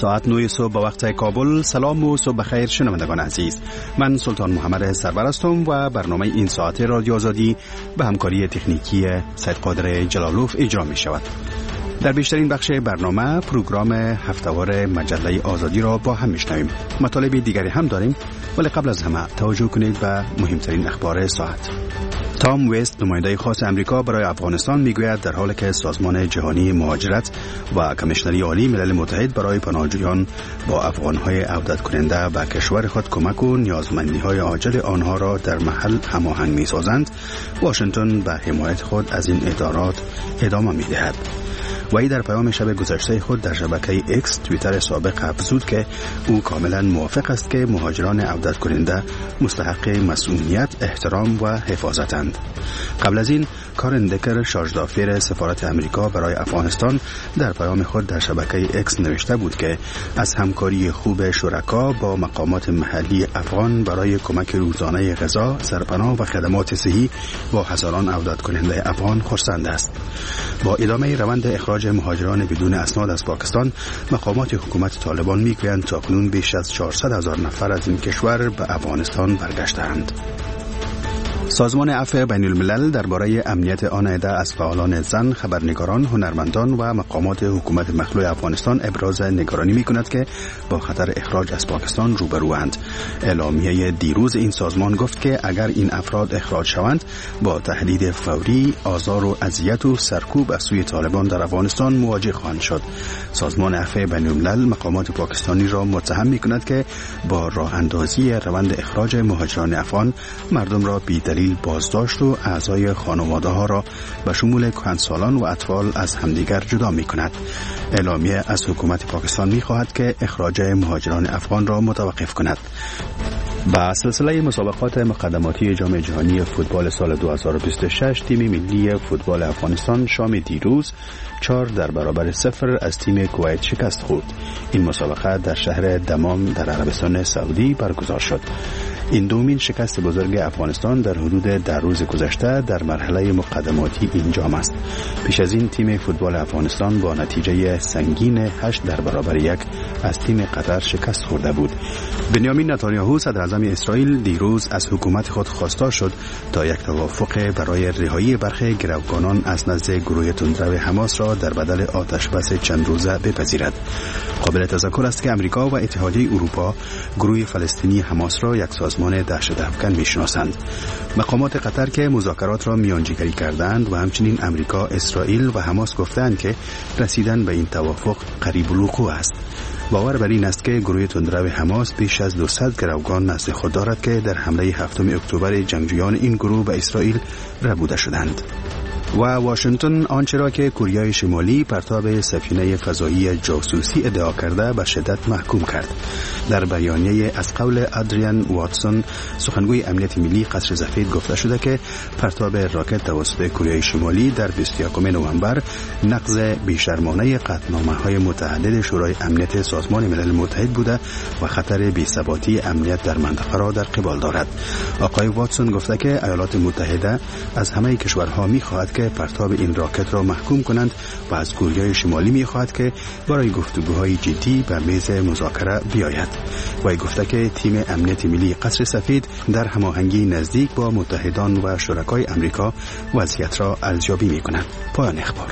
ساعت 9 صبح به وقت کابل. سلام و صبح بخیر شنوندگان عزیز. من سلطان محمد سرور هستم و برنامه این ساعت رادیو آزادی به همکاری تکنیکی سید قادر جلالوف اجرا می شود. در بیشترین بخش برنامه پروگرام هفته‌وار مجله آزادی را با هم میشنویم. مطالب دیگری هم داریم، ولی قبل از همه توجه کنید به مهمترین اخبار ساعت. تام وست، نماینده خاص امریکا برای افغانستان، میگوید در حالی که سازمان جهانی مهاجرت و کمیشنری عالی ملل متحد برای پناهجویان با افغانهای عودت کننده به کشور خود کمک و نیازمندی‌های عاجل آنها را در محل هماهنگ می‌سازند، واشنگتن به حمایت خود از این ادارات ادامه می‌دهد. وی در پیام شب گذشته خود در شبکه اکس توییتر سابق افزود که او کاملا موافق است که مهاجران عودت کننده مستحق مسئولیت، احترام و حفاظتند. قبل از این کارن دکر، شارژدافیر سفارت امریکا برای افغانستان، در پیام خود در شبکه اکس نوشته بود که از همکاری خوب شرکا با مقامات محلی افغان برای کمک روزانه غذا، سرپناه و خدمات صحی با هزاران عودت کننده افغان خرسند است. با ادامه روند اخراج مهاجران بدون اسناد از پاکستان، مقامات حکومت طالبان میگویند تاکنون بیش از 400,000 نفر از این کشور به افغانستان برگشتند. سازمان عفو بین الملل درباره امنیت آن عده از فعالان زن، خبرنگاران، هنرمندان و مقامات حکومت مخلوع افغانستان ابراز نگرانی می‌کند که با خطر اخراج از پاکستان روبروند. اعلامیه دیروز این سازمان گفت که اگر این افراد اخراج شوند با تهدید فوری، آزار و اذیت و سرکوب از سوی طالبان در افغانستان مواجه خواهند شد. سازمان عفو بین الملل مقامات پاکستانی را متهم می‌کند که با راه اندازی روند اخراج مهاجران افغان مردم را دلیل بازداشت و اعضای خانواده ها را به شمول کهنسالان و اطفال از همدیگر جدا می کند. اعلامیه از حکومت پاکستان می خواهد که اخراج مهاجران افغان را متوقف کند. با سلسله مسابقات مقدماتی جام جهانی فوتبال سال 2026 تیم ملی فوتبال افغانستان شام دیروز 4-0 از تیم کویت شکست خورد. این مسابقه در شهر دمام در عربستان سعودی برگزار شد. این دومین شکست بزرگ افغانستان در حدود 10 روز گذشته در مرحله مقدماتی این جام است. پیش از این تیم فوتبال افغانستان با نتیجه سنگین 8-1 از تیم قطر شکست خورده بود. بنیامین نتانیاهو، صدر اعظم اسرائیل، دیروز از حکومت خود خواستار شد تا یک توافق برای رهایی برخی گروگانان از نزد گروه تندرو حماس را در بدل آتشبس چند روزه بپذیرد. قابل تذکر است که امریکا و اتحادیه اروپا گروه فلسطینی حماس را یک سازمان دهشت افکن می‌شناسند. مقامات قطر که مذاکرات را میانجیگری کردند و همچنین امریکا، اسرائیل و حماس گفتند که رسیدن به این توافق قریب الوقوع است. باور بر این است که گروه تندرو حماس بیش از 200 گروگان نزد خود دارد که در حمله 7 اکتبر جنگجویان این گروه به اسرائیل ربوده شدند. و واشنگتن آنچه را که کره شمالی پرتاب سفینه فضایی جاسوسی ادعا کرده به شدت محکوم کرد. در بیانیه از قول ادریان واتسون، سخنگوی امنیت ملی قصر سفید، گفته شده که پرتاب راکت توسط کره شمالی در 21 نوامبر نقض بیشرمانه قطعنامه‌های متعدد شورای امنیت سازمان ملل متحد بوده و خطر بی‌ثباتی امنیت در منطقه را در قبال دارد. آقای واتسون گفته که ایالات متحده از همه کشورها می‌خواهد که پرتاب این راکت را محکوم کنند و از کره شمالی می‌خواهد که برای گفتگوهای جدی به میز مذاکره بیاید. وی گفته که تیم امنیت ملی قصر سفید در هماهنگی نزدیک با متحدان و شرکای امریکا وضعیت را ارزیابی می‌کند. پایان اخبار.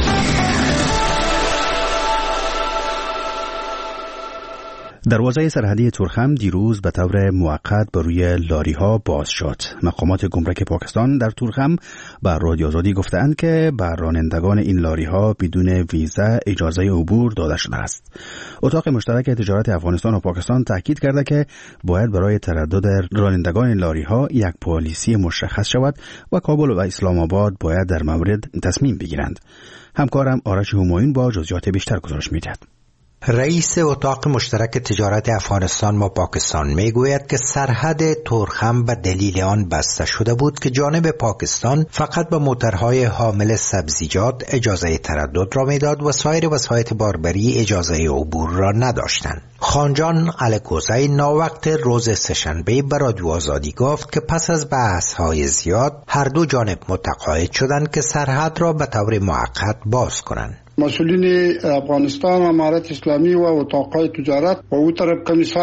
دروازه سرحدی تورخم دیروز به طور موقت بر روی لاری‌ها باز شد. مقامات گمرک پاکستان در تورخم به رادیو آزادی گفتند که به رانندگان این لاری‌ها بدون ویزا اجازه عبور داده شده است. اتاق مشترک تجارت افغانستان و پاکستان تاکید کرده که باید برای تردد رانندگان لاری‌ها یک پالیسی مشخص شود و کابل و اسلام آباد باید در مورد تصمیم بگیرند. همکارم آرش همایون با جزئیات بیشتر گزارش می‌دهد. رئیس اتاق مشترک تجارت افغانستان با پاکستان میگوید که سرحد تورخم به دلیل آن بسته شده بود که جانب پاکستان فقط به موترهای حامل سبزیجات اجازه تردد را میداد و سایر وسایط باربری اجازه عبور را نداشتند. خانجان الکوزی ناوقت روز سه‌شنبه به رادیو آزادی گفت که پس از بحث‌های زیاد هر دو جانب متقاعد شدند که سرحد را به طور موقت باز کنند. مسئولین افغانستان، امارت اسلامی و اتاقای تجارت و او طرف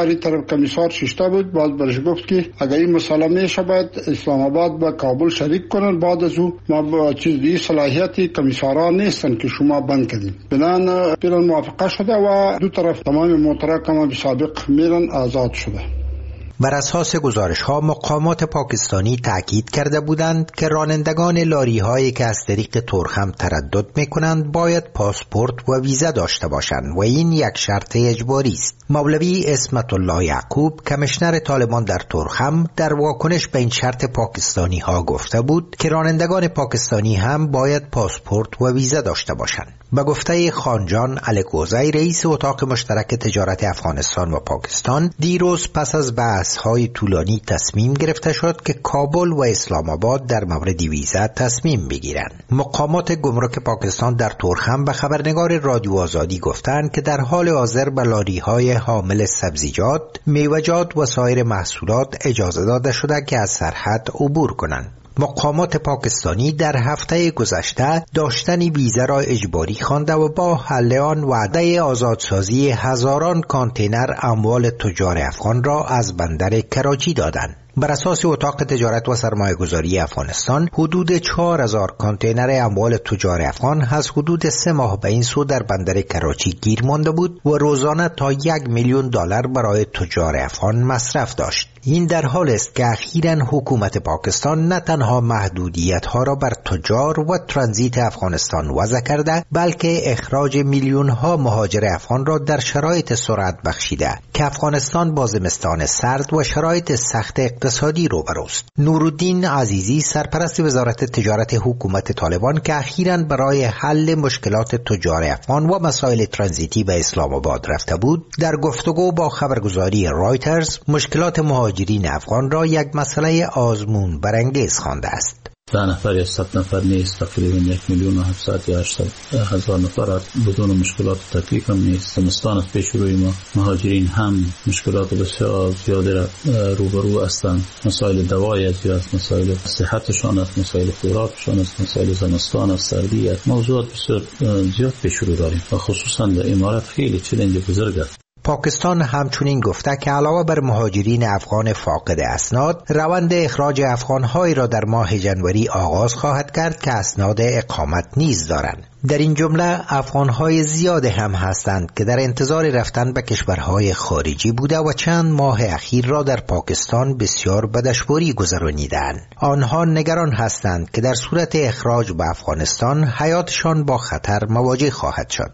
کمیسار ششته بود. باز برش گفت که اگر این مسئله میشه باید اسلام آباد با کابل شریک کنن. بعد از او ما با چیزی صلاحیتی کمیساران نیستن که شما بند کردین. بنان پیران موافقه شده و دو طرف تمام موترها کما به سابق میرن آزاد شده. بر اساس گزارش‌ها مقامات پاکستانی تاکید کرده بودند که رانندگان لاری‌هایی که از طریق تورخم تردد می‌کنند باید پاسپورت و ویزا داشته باشند و این یک شرط اجباری است. مولوی اسمت الله یعقوب کمیشنر طالبان در تورخم در واکنش به این شرط پاکستانی‌ها گفته بود که رانندگان پاکستانی هم باید پاسپورت و ویزا داشته باشند. به گفته خانجان الکوزی رئیس اتاق مشترک تجارت افغانستان و پاکستان، دیروز پس از بحث‌های طولانی تصمیم گرفته شد که کابل و اسلام آباد در مورد ویزا تصمیم بگیرند. مقامات گمرک پاکستان در تورخم به خبرنگار رادیو آزادی گفتند که در حال حاضر به لاری‌های حامل سبزیجات، میوه‌جات و سایر محصولات اجازه داده شده که از سرحد عبور کنند. مقامات پاکستانی در هفته گذشته داشتن ویزا را اجباری خوانده و با حل آن وعده آزادسازی هزاران کانتینر اموال تجار افغان را از بندر کراچی دادند. بر اساس اتاق تجارت و سرمایه‌گذاری افغانستان، حدود 4000 کانتینر اموال تجار افغان از حدود 3 ماه به این سو در بندر کراچی گیر مانده بود و روزانه تا $1,000,000 برای تجار افغان مصرف داشت. این در حال است که اخیراً حکومت پاکستان نه تنها محدودیت‌ها را بر تجار و ترانزیت افغانستان وضع کرده، بلکه اخراج میلیون‌ها مهاجر افغان را در شرایط سرعت بخشیده که افغانستان با زمستان سرد و شرایط سخت اقتصادی روبروست. نورالدین عزیزی سرپرست وزارت تجارت حکومت طالبان که اخیراً برای حل مشکلات تجار افغان و مسائل ترانزیتی به اسلام آباد رفته بود، در گفتگو با خبرگزاری رایترز مشکلات مهاجرین افغان را یک مسئله آزمون برانگیز خوانده است. 10 نفر یا 100 نفر نیست، تقریبا 1,700,000 یا 800,000 نفر بدون مشکلات و تکلیف هم نیست. زمستان از پیش روی ما، مهاجرین هم مشکلات بسیار زیادی را روبرو هستند. مسائل دوایی است، مسائل صحتشان است، مسائل خوراکشان است، مسائل زمستان است، سردی است. موضوعات بسیار زیاد پیش رو داریم و خصوصا در امارات خیلی چالش بزرگ است. پاکستان همچنین گفته که علاوه بر مهاجرین افغان فاقد اسناد، روند اخراج افغان‌هایی را در ماه ژانویه آغاز خواهد کرد که اسناد اقامت نیز دارند. در این جمله افغان‌های زیاد هم هستند که در انتظار رفتن به کشورهای خارجی بوده و چند ماه اخیر را در پاکستان بسیار به دشواری گذرانیدند. آنها نگران هستند که در صورت اخراج به افغانستان حیاتشان با خطر مواجه خواهد شد.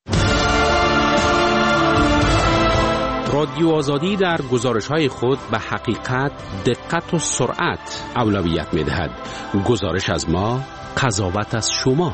رادیو آزادی در گزارش‌های خود به حقیقت، دقت و سرعت اولویت می‌دهد. گزارش از ما، قضاوت از شما.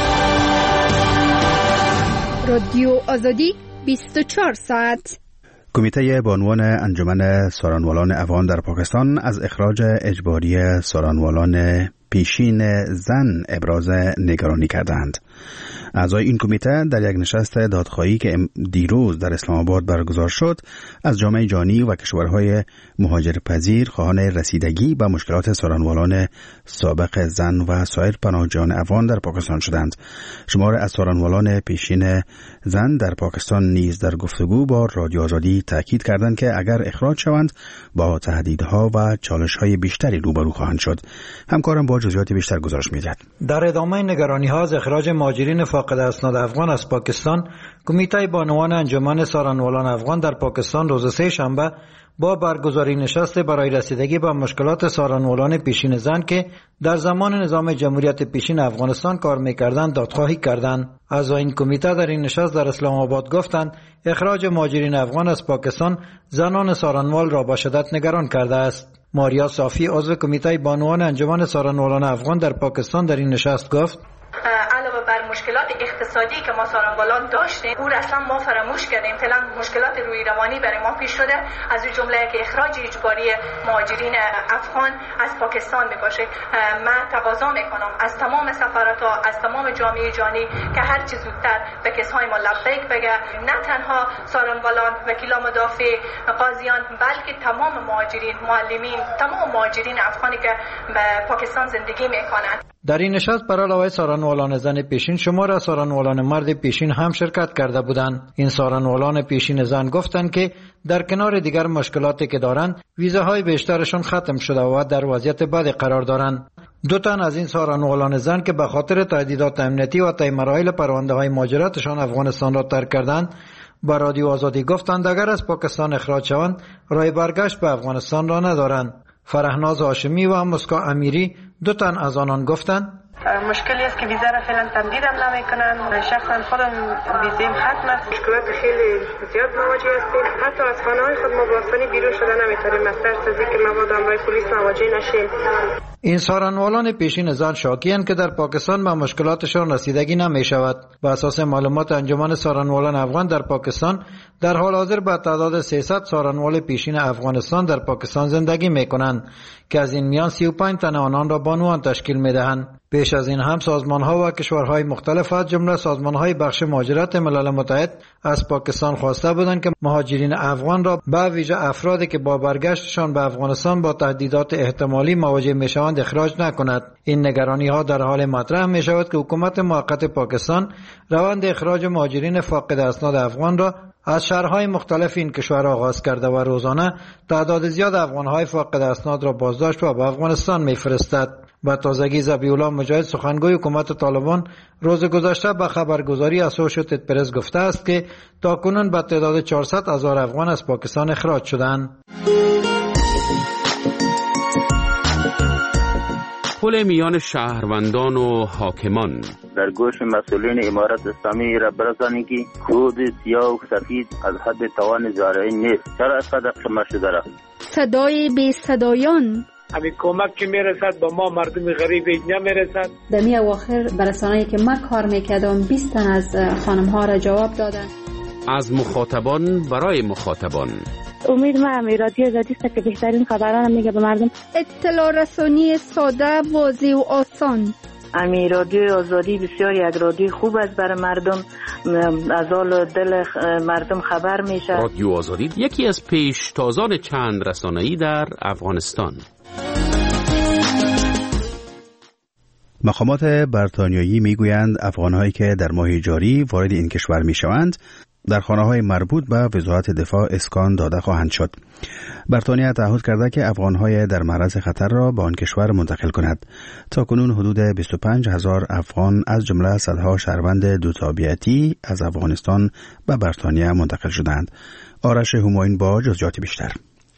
رادیو آزادی 24 ساعت. کمیته بانوان انجمن سارنوالان افغان در پاکستان از اخراج اجباری سارنوالان پیشین زن ابراز نگرانی کردند. اعضای این کمیته در یک نشست دادخواهی که دیروز در اسلام آباد برگزار شد، از جامعه جهانی و کشورهای مهاجرپذیر خواهان رسیدگی به مشکلات سارنوالان سابق زن و سایر پناهجویان افغان در پاکستان شدند. شمار از سارنوالان پیشین زن در پاکستان نیز در گفتگو با رادیو آزادی تاکید کردند که اگر اخراج شوند با تهدیدها و چالش‌های بیشتری روبرو خواهند شد. همکارم با جزئیات بیشتر گزارش می‌دهد. در ادامه نگرانی‌ها از اخراج مهاجرین فاقد اسناد افغان از پاکستان، کمیته بانوان انجمن سارنوالان افغان در پاکستان روز سه‌شنبه با برگزاری نشست برای رسیدگی به مشکلات سارنوالان پیشین زن که در زمان نظام جمهوریت پیشین افغانستان کار می‌کردند دادخواهی کردند. اعضای این کمیته در این نشست در اسلام آباد گفتند اخراج مهاجرین افغان از پاکستان زنان سارنوال را به شدت نگران کرده است. ماریا صافی عضو کمیته بانوان انجمن سارنوالان افغان در پاکستان در این نشست گفت علاوه بر مشکلات اقتصادی که ما سارنوالان داشتیم، او را اصلا ما فراموش کردیم. فعلا مشکلات روی روانی برای ما پیش شده، از این جمله که اخراج اجباری مهاجرین افغان از پاکستان میباشه. من تقاضا میکنم از تمام سفارت‌ها، از تمام جامعه جهانی که هر چه زودتر به کیس‌های ما لبیک بگه، نه تنها سارنوالان، وکیلان مدافع، قاضیان، بلکه تمام مهاجرین، معلمین، تمام مهاجرین افغانی که به پاکستان زندگی میکنند. در این نشست بر علاوه سارنوالان زن پیشین شمار از سارنوالان مرد پیشین هم شرکت کرده بودند. این سارنوالان پیشین زن گفتند که در کنار دیگر مشکلاتی که دارند ویزاهای بیشترشون ختم شده و در وضعیت بدی قرار دارند. دو تن از این سارنوالان زن که به خاطر تهدیدات امنیتی و طی مراحل پرونده‌های مهاجرتشان افغانستان را ترک کردند با رادیو آزادی گفتند اگر از پاکستان اخراج شوند راه برگشت به افغانستان را ندارند. فرهناز هاشمی و مسکا امیری دو تن از آنان گفتند مشکلی است که ویزا را فعلا تمدید هم نمیکنن. شخصا خودم ویزایم ختم است. مشکلات خیلی زیاد مواجه هستیم. حتی از خانه‌های خود ما با آسانی بیرون شده نمیتونیم از ترس از اینکه مبادا امرای پلیس مواجه نشیم. این سارنوالان پیشین زن شاکی‌اند که در پاکستان به مشکلاتشان رسیدگی نمی شود. بر اساس معلومات انجمن سارنوالان افغان در پاکستان در حال حاضر به تعداد 300 سارنوال پیشین افغانستان در پاکستان زندگی می کنند که از این میان 35 تن آنان را بانوان تشکیل می دهند. پیش از این هم سازمان‌ها و کشورهای مختلف از جمله سازمان‌های بخش مهاجرت ملل متحد از پاکستان خواسته بودند که مهاجرین افغان را به ویژه افرادی که با برگشتشان به افغانستان با تهدیدات احتمالی مواجه می‌شوند اخراج نکند. این نگرانی‌ها در حال مطرح می‌شود که حکومت موقت پاکستان روند اخراج مهاجرین فاقد اسناد افغان را از شهرهای مختلف این کشور آغاز کرده و روزانه تعداد زیاد افغان‌های فاقد اسناد را بازداشت و به افغانستان می‌فرستد. با تازگی ذبیح‌الله مجاهد سخنگوی حکومت طالبان روز گذشته به خبرگزاری اسوشییتد پرس گفته است که تاکنون به تعداد 400,000 افغان از پاکستان اخراج شدند. پل میان شهروندان و حاکمان در گوش مسئولین امارت اسلامی را برسانید که خود سیاه و سفید از حد توان زارعین نیست. چرا از قدر شما شده را صدای بی صدایان همین کمک که میرسد با ما مردم غریب اینجا میرسد. در می اواخر برسانه‌ای که من کار میکردم 20 تن از خانم ها را جواب دادن. از مخاطبان برای مخاطبان امید من رادیو آزادی است که بهترین خبران میگه به مردم. اطلاع رسانی ساده، واضح و آسان. امی رادیو آزادی بسیار یک رادیو خوب است برای مردم، از حال دل مردم خبر میشه. رادیو آزادی یکی از پیشتازان چند رسانه‌ای در افغانستان. مقامات بریتانیایی میگویند افغان‌هایی که در ماه جاری وارد این کشور میشوند در خانه‌های مربوط به وزارت دفاع اسکان داده خواهند شد. بریتانیا تعهد کرده که افغان‌های در معرض خطر را به آن کشور منتقل کند. تاکنون حدود 25,000 افغان از جمله صدها شهروند دو تابعیتی از افغانستان به بریتانیا منتقل شدند. آرش همایون با جزئیات بیشتر.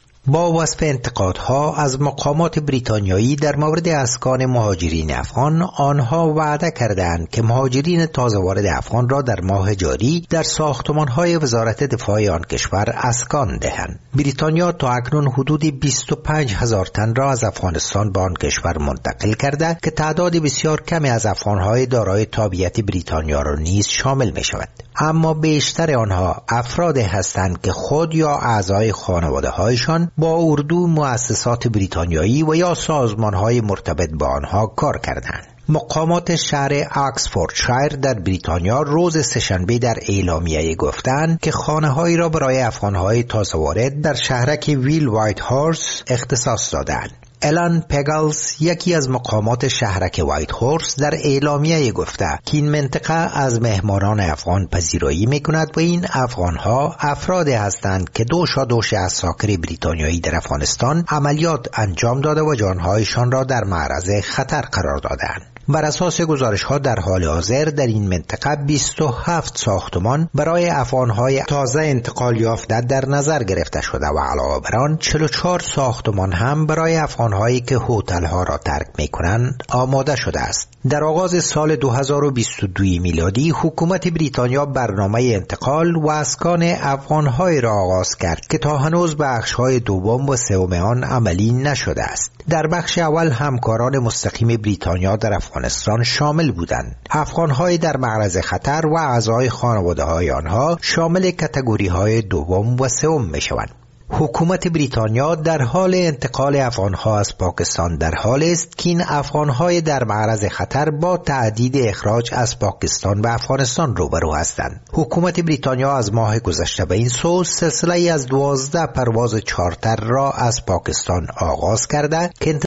با وصف انتقادها از مقامات بریتانیایی در مورد اسکان مهاجرین افغان، آنها وعده کردند که مهاجرین تازه وارد افغان را در ماه جاری در ساختمان‌های وزارت دفاع آن کشور اسکان دهند. بریتانیا تا اکنون حدود 25,000 تن را از افغانستان به آن کشور منتقل کرده که تعداد بسیار کمی از افغان‌های دارای تابعیت بریتانیا را نیز شامل می‌شود. اما بیشتر آنها افراد هستند که خود یا اعضای خانواده‌هایشان با اردو، مؤسسات بریتانیایی و یا سازمان‌های مرتبط با آنها کار کردند. مقامات شهر اکسفوردشایر در بریتانیا روز سه‌شنبه در اعلامیه گفتند که خانه‌هایی را برای افغان‌های تازه وارد در شهرک ویل وایت هورس اختصاص دادند. الان پگلز، یکی از مقامات شهرک وایت هورس، در اعلامیه گفته که این منطقه از مهمانان افغان پذیرایی میکند و این افغانها افرادی هستند که دوش عساکر بریتانیایی در افغانستان عملیات انجام داده و جانهایشان را در معرض خطر قرار دادند. بر اساس گزارش‌ها در حال حاضر در این منطقه 27 ساختمان برای افغان‌های تازه انتقال یافته در نظر گرفته شده و علاوه بر آن 44 ساختمان هم برای افغان‌هایی که هتل‌ها را ترک می‌کنند آماده شده است. در آغاز سال 2022 میلادی حکومت بریتانیا برنامه انتقال و اسکان افغان‌های را آغاز کرد که تا هنوز بخش‌های دوم و سوم آن عملی نشده است. در بخش اول همکاران مستقیم بریتانیا در افغانستان شامل بودند. افغان‌های در معرض خطر و اعضای خانواده‌های آنها شامل کاتگوری‌های دوم و سوم می‌شوند. حکومت بریتانیا در حال انتقال افغان‌ها از پاکستان در حال است که این افغان‌های در معرض خطر با تهدید اخراج از پاکستان به افغانستان روبرو هستند. حکومت بریتانیا از ماه گذشته به این سو سلسله‌ای از 12 پرواز چارتر را از پاکستان آغاز کرده که